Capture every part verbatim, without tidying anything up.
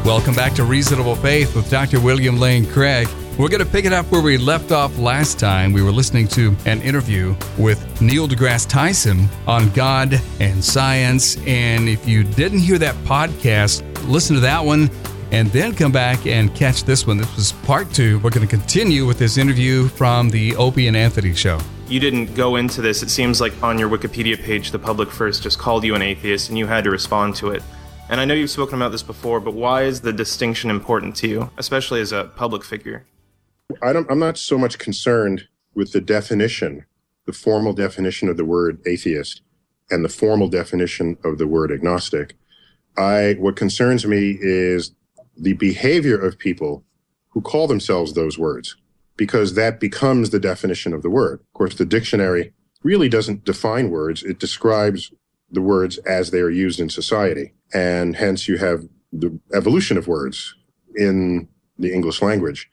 Welcome back to Reasonable Faith with Doctor William Lane Craig. We're going to pick it up where we left off last time. We were listening to an interview with Neil deGrasse Tyson on God and science. And if you didn't hear that podcast, listen to that one and then come back and catch this one. This was part two. We're going to continue with this interview from the Opie and Anthony show. You didn't go into this. It seems like on your Wikipedia page, the public first just called you an atheist and you had to respond to it. And I know you've spoken about this before, but why is the distinction important to you, especially as a public figure? I don't, I'm not so much concerned with the definition, the formal definition of the word atheist and the formal definition of the word agnostic. I, what concerns me is the behavior of people who call themselves those words, because that becomes the definition of the word. Of course, the dictionary really doesn't define words. It describes the words as they are used in society. And hence you have the evolution of words in the English language.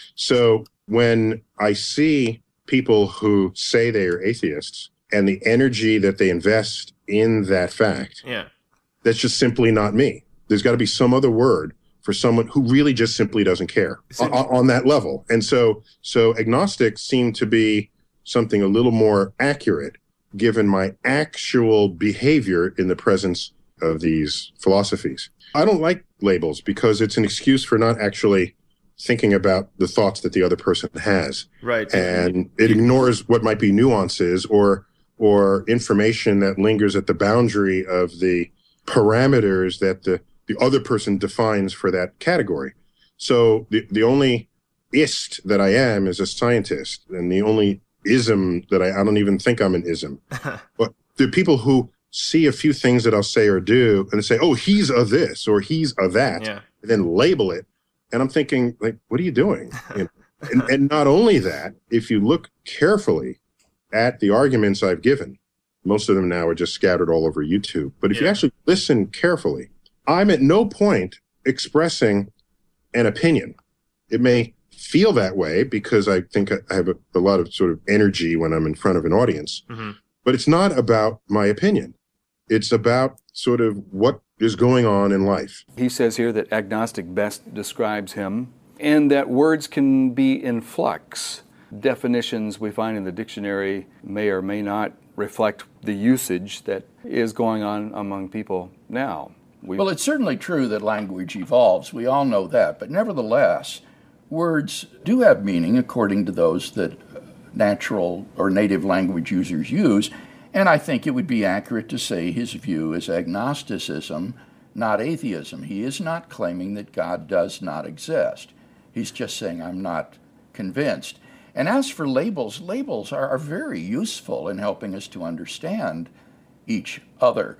So when I see people who say they are atheists and the energy that they invest in that fact, yeah, that's just simply not me. There's got to be some other word for someone who really just simply doesn't care on, on that level. And so, so agnostics seem to be something a little more accurate given my actual behavior in the presence of these philosophies. I don't like labels because it's an excuse for not actually thinking about the thoughts that the other person has. Right. And it ignores what might be nuances or or information that lingers at the boundary of the parameters that the, the other person defines for that category. So the, the only ist that I am is a scientist, and the only ism that I, I don't even think I'm an ism. But the people who see a few things that I'll say or do and say, oh, he's a this or he's a that, yeah, and then label it. And I'm thinking, like, what are you doing? You know? and, and not only that, if you look carefully at the arguments I've given, most of them now are just scattered all over YouTube. But if yeah. you actually listen carefully, I'm at no point expressing an opinion. It may feel that way because I think I have a, a lot of sort of energy when I'm in front of an audience. Mm-hmm. But it's not about my opinion. It's about sort of what is going on in life. He says here that agnostic best describes him, and that words can be in flux. Definitions we find in the dictionary may or may not reflect the usage that is going on among people now. We... Well, it's certainly true that language evolves. We all know that. But nevertheless, words do have meaning according to those that natural or native language users use. And I think it would be accurate to say his view is agnosticism, not atheism. He is not claiming that God does not exist. He's just saying, I'm not convinced. And as for labels, labels are, are very useful in helping us to understand each other.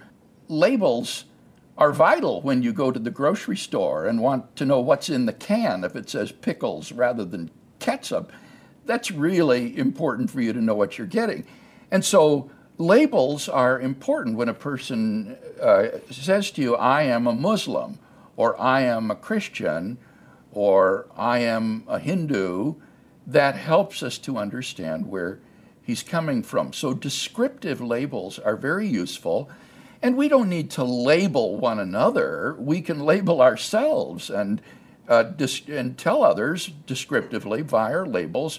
Labels are vital when you go to the grocery store and want to know what's in the can. If it says pickles rather than ketchup, that's really important for you to know what you're getting. And so labels are important when a person uh, says to you, I am a Muslim, or I am a Christian, or I am a Hindu. That helps us to understand where he's coming from. So descriptive labels are very useful, and we don't need to label one another. We can label ourselves and uh, dis- and tell others descriptively via our labels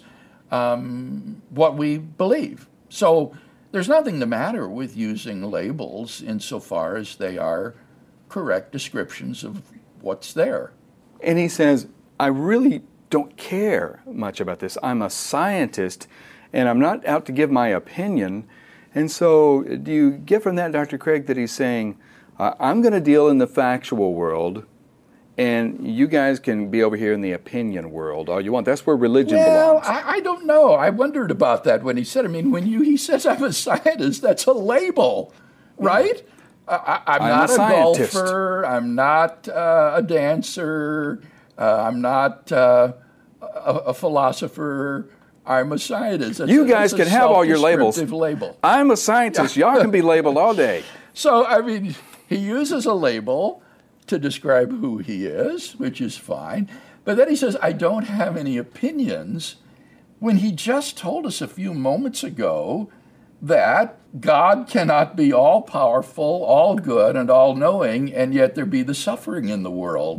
um, what we believe. So there's nothing the matter with using labels insofar as they are correct descriptions of what's there. And he says, I really don't care much about this. I'm a scientist, and I'm not out to give my opinion. And so do you get from that, Doctor Craig, that he's saying, uh, I'm going to deal in the factual world, and you guys can be over here in the opinion world all you want. That's where religion well, belongs. I, I don't know. I wondered about that when he said, I mean, when you he says I'm a scientist, that's a label, right? Yeah. I, I'm, I'm not a, a golfer. I'm not uh, a dancer. Uh, I'm not uh, a, a philosopher. I'm a scientist. That's you a, guys can have all your labels. Label. I'm a scientist. Y'all can be labeled all day. So, I mean, he uses a label to describe who he is, which is fine. But then he says, I don't have any opinions, when he just told us a few moments ago that God cannot be all-powerful, all good, and all-knowing, and yet there be the suffering in the world.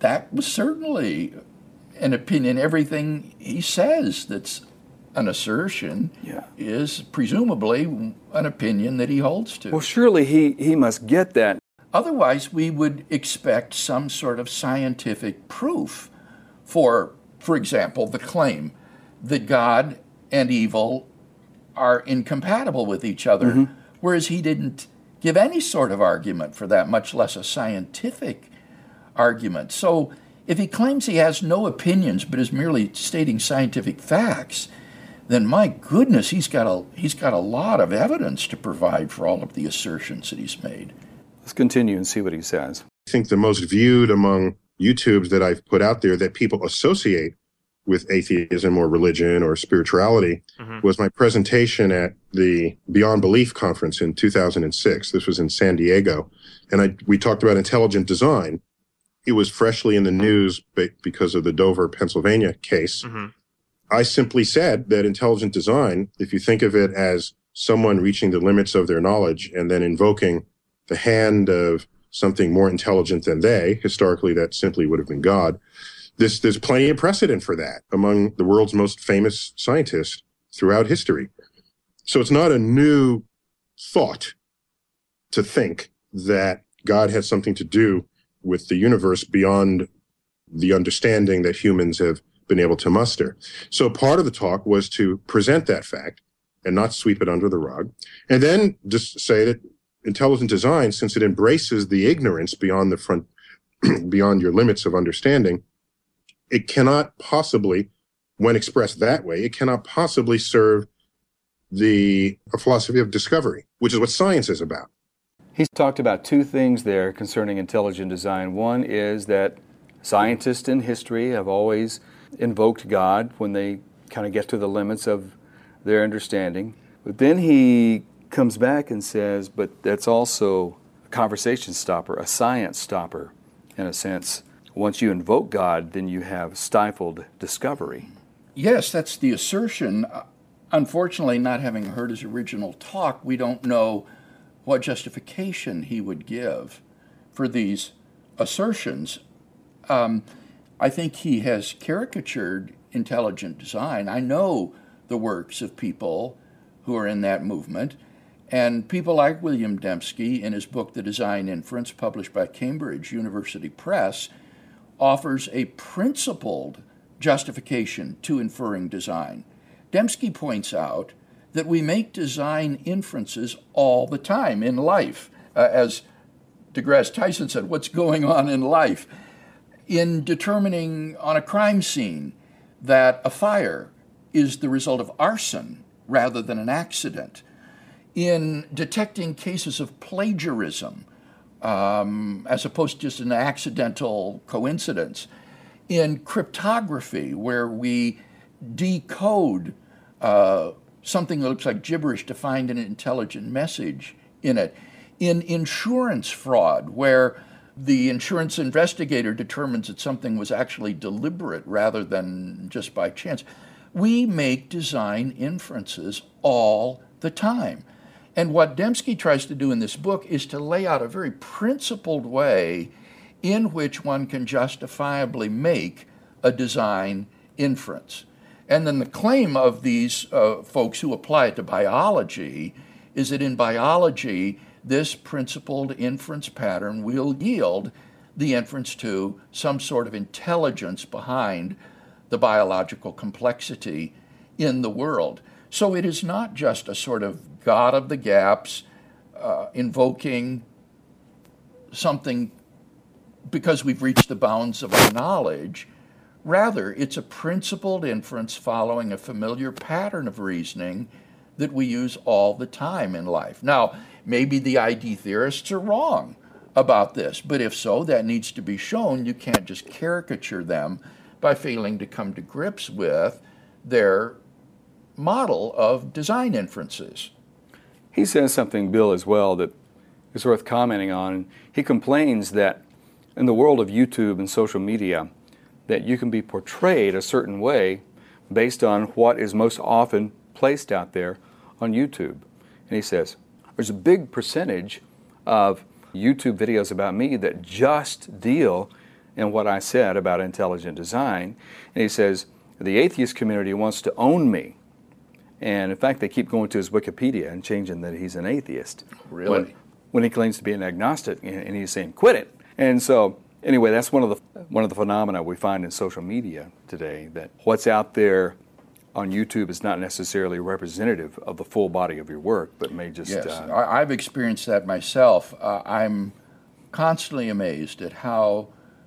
that was certainly an opinion. Everything he says that's an assertion Yeah. is presumably an opinion that he holds to. Well, surely he, he must get that. Otherwise, we would expect some sort of scientific proof for, for example, the claim that God and evil are incompatible with each other, mm-hmm. whereas he didn't give any sort of argument for that, much less a scientific argument. So if he claims he has no opinions but is merely stating scientific facts, then my goodness, he's got a he's got a lot of evidence to provide for all of the assertions that he's made. Let's continue and see what he says. I think the most viewed among YouTubes that I've put out there that people associate with atheism or religion or spirituality mm-hmm. was my presentation at the Beyond Belief conference in two thousand six. This was in San Diego. And I, we talked about intelligent design. It was freshly in the news because of the Dover, Pennsylvania case. Mm-hmm. I simply said that intelligent design, if you think of it as someone reaching the limits of their knowledge and then invoking the hand of something more intelligent than they, historically that simply would have been God, This, there's plenty of precedent for that among the world's most famous scientists throughout history. So it's not a new thought to think that God has something to do with the universe beyond the understanding that humans have been able to muster. So part of the talk was to present that fact and not sweep it under the rug, and then just say that intelligent design, since it embraces the ignorance beyond the front, beyond your limits of understanding, it cannot possibly, when expressed that way, it cannot possibly serve the a philosophy of discovery, which is what science is about. He's talked about two things there concerning intelligent design. One is that scientists in history have always invoked God when they kind of get to the limits of their understanding. But then he comes back and says, but that's also a conversation stopper, a science stopper, in a sense. Once you invoke God, then you have stifled discovery. Yes, that's the assertion. Unfortunately, not having heard his original talk, we don't know what justification he would give for these assertions. Um, I think he has caricatured intelligent design. I know the works of people who are in that movement, and people like William Dembski, in his book, The Design Inference, published by Cambridge University Press, offers a principled justification to inferring design. Dembski points out that we make design inferences all the time in life. Uh, as DeGrasse Tyson said, what's going on in life? In determining on a crime scene that a fire is the result of arson rather than an accident. In detecting cases of plagiarism, Um, as opposed to just an accidental coincidence. In cryptography, where we decode uh, something that looks like gibberish to find an intelligent message in it. In insurance fraud, where the insurance investigator determines that something was actually deliberate rather than just by chance. We make design inferences all the time. And what Dembski tries to do in this book is to lay out a very principled way in which one can justifiably make a design inference. And then the claim of these uh, folks who apply it to biology is that in biology, this principled inference pattern will yield the inference to some sort of intelligence behind the biological complexity in the world. So it is not just a sort of God of the gaps, uh, invoking something because we've reached the bounds of our knowledge. Rather, it's a principled inference following a familiar pattern of reasoning that we use all the time in life. Now, maybe the I D theorists are wrong about this, but if so, that needs to be shown. You can't just caricature them by failing to come to grips with their model of design inferences. He says something, Bill, as well, that is worth commenting on. He complains that in the world of YouTube and social media, that you can be portrayed a certain way based on what is most often placed out there on YouTube. And he says, there's a big percentage of YouTube videos about me that just deal in what I said about intelligent design. And he says, the atheist community wants to own me. And in fact, they keep going to his Wikipedia and changing that he's an atheist. Really? When, when he claims to be an agnostic, and he's saying, quit it. And so, anyway, that's one of the one of the phenomena we find in social media today, that what's out there on YouTube is not necessarily representative of the full body of your work, but may just... Yes, uh, I- I've experienced that myself. Uh, I'm constantly amazed at how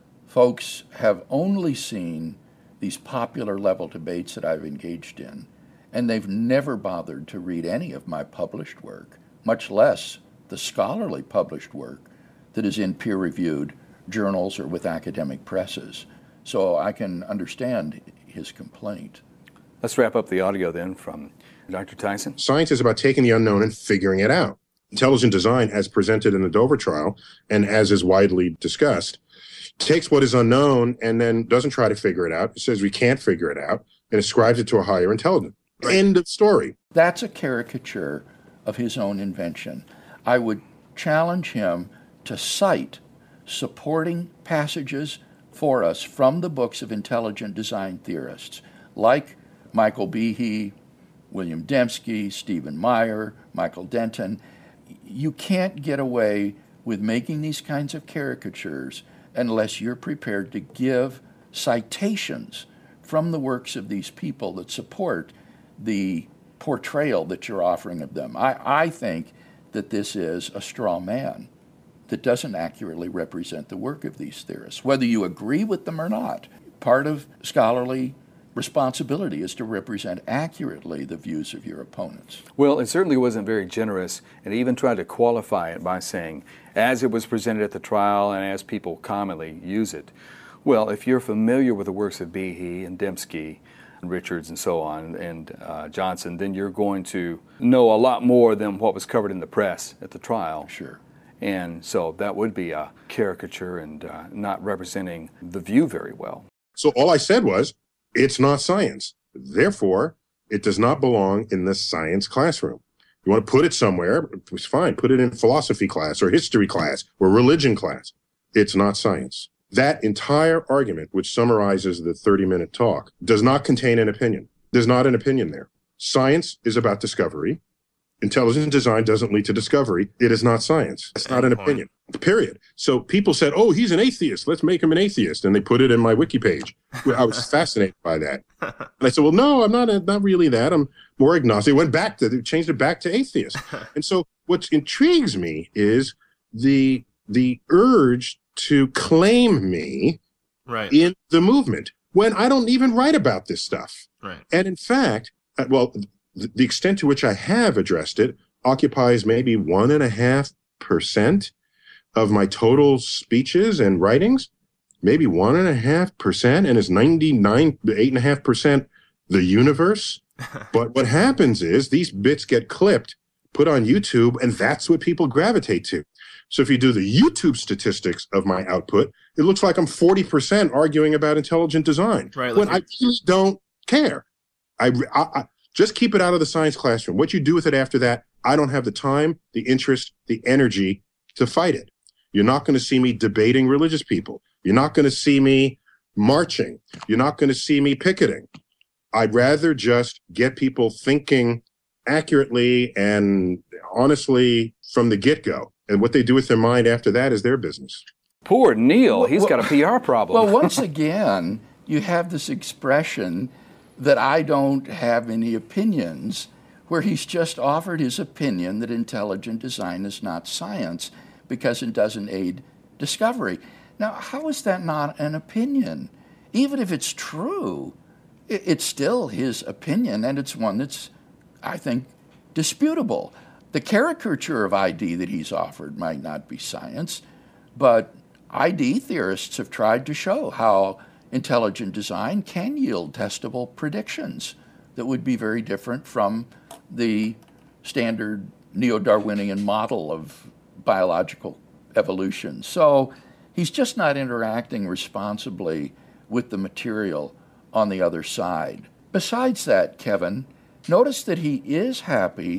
folks have only seen these popular level debates that I've engaged in, and they've never bothered to read any of my published work, much less the scholarly published work that is in peer-reviewed journals or with academic presses. So I can understand his complaint. Let's wrap up the audio then from Doctor Tyson. Science is about taking the unknown and figuring it out. Intelligent design, as presented in the Dover trial, and as is widely discussed, takes what is unknown and then doesn't try to figure it out. It says we can't figure it out and ascribes it to a higher intelligence. Right. End of story. That's a caricature of his own invention. I would challenge him to cite supporting passages for us from the books of intelligent design theorists, like Michael Behe, William Dembski, Stephen Meyer, Michael Denton. You can't get away with making these kinds of caricatures unless you're prepared to give citations from the works of these people that support the portrayal that you're offering of them. I, I think that this is a straw man that doesn't accurately represent the work of these theorists, whether you agree with them or not. Part of scholarly responsibility is to represent accurately the views of your opponents. Well, it certainly wasn't very generous, and he even tried to qualify it by saying, as it was presented at the trial and as people commonly use it. Well, if you're familiar with the works of Behe and Dembski and Richards and so on, and uh, Johnson, then you're going to know a lot more than what was covered in the press at the trial. Sure. And so that would be a caricature and uh, not representing the view very well. So all I said was, it's not science. Therefore, it does not belong in the science classroom. You want to put it somewhere, it's fine. Put it in philosophy class or history class or religion class. It's not science. That entire argument, which summarizes the thirty-minute talk, does not contain an opinion. There's not an opinion there. Science is about discovery. Intelligent design doesn't lead to discovery. It is not science. It's not an opinion, period. So people said, oh, he's an atheist. Let's make him an atheist. And they put it in my wiki page. I was fascinated by that. And I said, well, no, I'm not, not really that. I'm more agnostic. Went back to, they changed it back to atheist. And so what intrigues me is the, the urge to claim me right. in the movement when I don't even write about this stuff. Right. And in fact, well, the extent to which I have addressed it occupies maybe one and a half percent of my total speeches and writings, maybe one and a half percent, and it's ninety-nine, eight and a half percent the universe. But what happens is these bits get clipped, put on YouTube, and that's what people gravitate to. So if you do the YouTube statistics of my output, it looks like I'm forty percent arguing about intelligent design. Right, when like I really don't care. I, I, I Just keep it out of the science classroom. What you do with it after that, I don't have the time, the interest, the energy to fight it. You're not going to see me debating religious people. You're not going to see me marching. You're not going to see me picketing. I'd rather just get people thinking accurately and honestly from the get-go. And what they do with their mind after that is their business. Poor Neil. Well, He's well, got a P R problem. Well, once again, you have this expression that I don't have any opinions, where he's just offered his opinion that intelligent design is not science because it doesn't aid discovery. Now, how is that not an opinion? Even if it's true, it's still his opinion, and it's one that's, I think, disputable. The caricature of I D that he's offered might not be science, but I D theorists have tried to show how intelligent design can yield testable predictions that would be very different from the standard neo-Darwinian model of biological evolution. So he's just not interacting responsibly with the material on the other side. Besides that, Kevin, notice that he is happy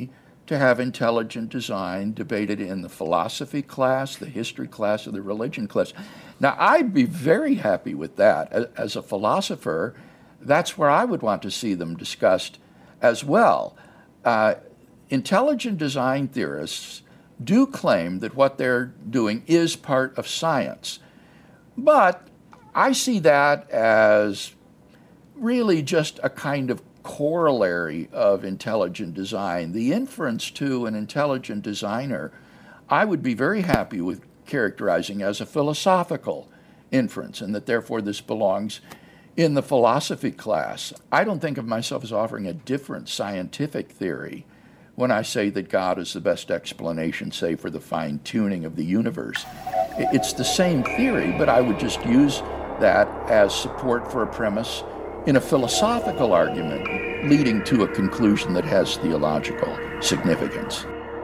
to have intelligent design debated in the philosophy class, the history class, or the religion class. Now, I'd be very happy with that. As a philosopher, that's where I would want to see them discussed as well. Uh, intelligent design theorists do claim that what they're doing is part of science, but I see that as really just a kind of corollary of intelligent design. The inference to an intelligent designer, I would be very happy with characterizing as a philosophical inference, and that therefore this belongs in the philosophy class. I don't think of myself as offering a different scientific theory when I say that God is the best explanation, say, for the fine-tuning of the universe. It's the same theory, but I would just use that as support for a premise in a philosophical argument leading to a conclusion that has theological significance.